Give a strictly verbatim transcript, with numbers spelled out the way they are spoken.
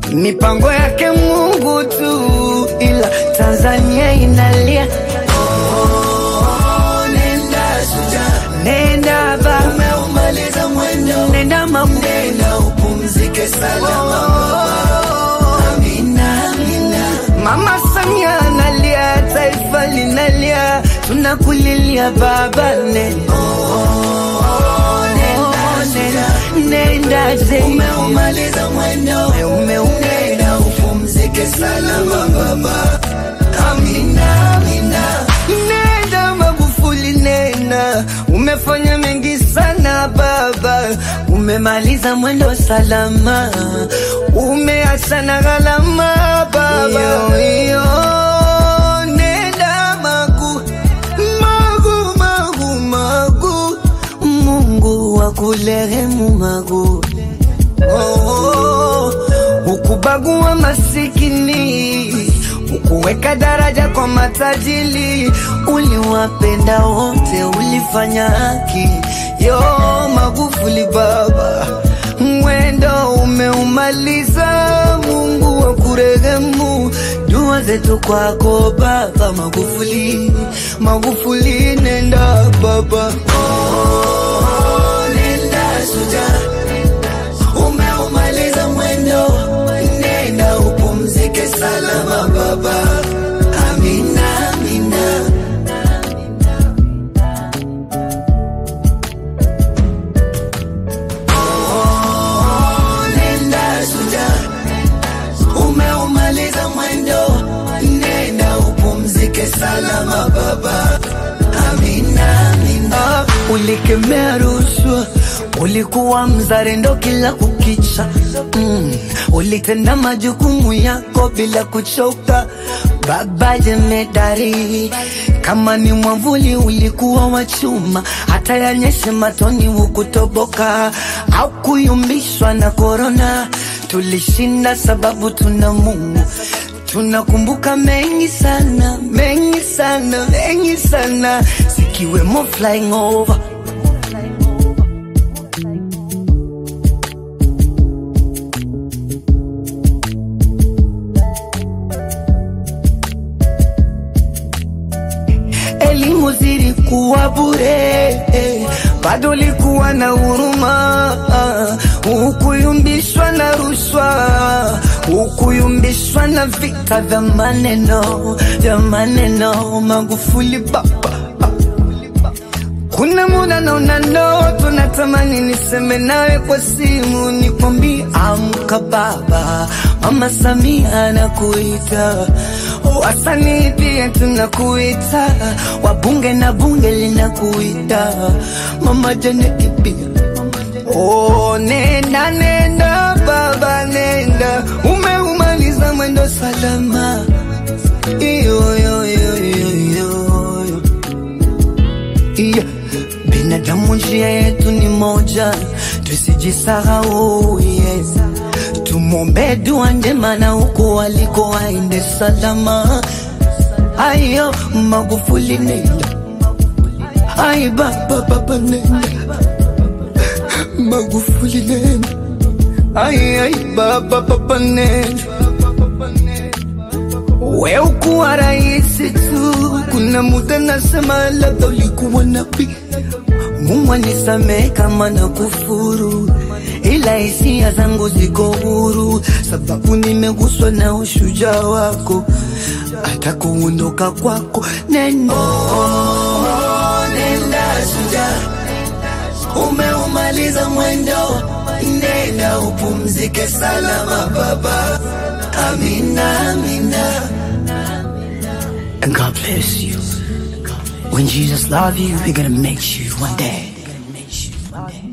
mipango yake Mungu tu, ila Tanzania inalia. Oh, nenda shujaa, nenda ba, umeumaliza mwendo, nenda mamu, nenda upumzike salama baba. Amina, amina. Mama Samia analia, taifa linalia, tunakulilia baba. Nenda nenda je, umeumaliza mwendo, nenda upumzike salama baba. Amina, amina. Nenda Magufuli, nenda, umefanya mengi sana baba, umemaliza mwendo salama, umeacha na gharama baba. Iyo, iyo. Nenda Magu, Magu, Magu, Magu, Mungu wakurehemu Magu. Oh, oh, ukubagua masikini, ukuweka daraja kwa matajiri, uliwapenda wote, ulifanya haki. Yo Magufuli baba, mwendo umeumaliza, Mungu wakurehemu, dua zetu kwako baba. Magufuli, Magufuli nenda baba. Oh, nenda shujaa, umeumaliza mwendo, nenda upumzike salama baba. Amina, amina. Oh, nenda shujaa, umeumaliza mwendo, nenda upumzike salama baba. Amina, amina. Ulikemea rushwa, ulikuwa mzalendo kila kukicha. mm. Ulitenda majukumu yako bila kuchoka baba jemedari. Kama ni mwavuli ulikuwa wachuma, hata yanyeshe matoni ukutoboka. Au kuyumbishwa na korona, tulishinda sababu tuna Mungu. Tunakumbuka mengi sana, mengi sana, mengi sana, sikiwemo flying over. Elimu zilikuwa bure, bado likuwa na huruma, ukuyumbishwa na rushwa, ukuyumbishwa na vita vya maneno, vya maneno. Magufuli baba, kuna muda naona ndoto, natamani niseme nawe kwa simu, nikwambie amka baba. Mama Samia anakuita, wasanii pia tunakuita, wabunge na bunge linakuita, Mama Janeti pia. Oh, nenda nenda baba, nenda, umeumaliza mwendo salama. Iyo, iyo, iyo, iyo, iyo. Iya, binadamu njia yetu ni moja, tusijisahau. Yes, tumombe dua njema na huko waliko waende salama. Ayo Magufuli nenda, ay baba baba nenda, Magufuli nenda, ay ay baba baba nenda. We ukuwa raisi tu, kuna muda nasema labda ulikuwa nabii. Mungu anisamehe kama na kufuru, ila hisia zangu ziko huru, sababu nimeguswa na ushujaa wako, hata kuondoka kwako. Nenda, oh, nenda shujaa, umeumaliza mwendo, nenda upumzike salama baba. Amina, amina. And God bless you. When Jesus loves you, we're gonna make you one day.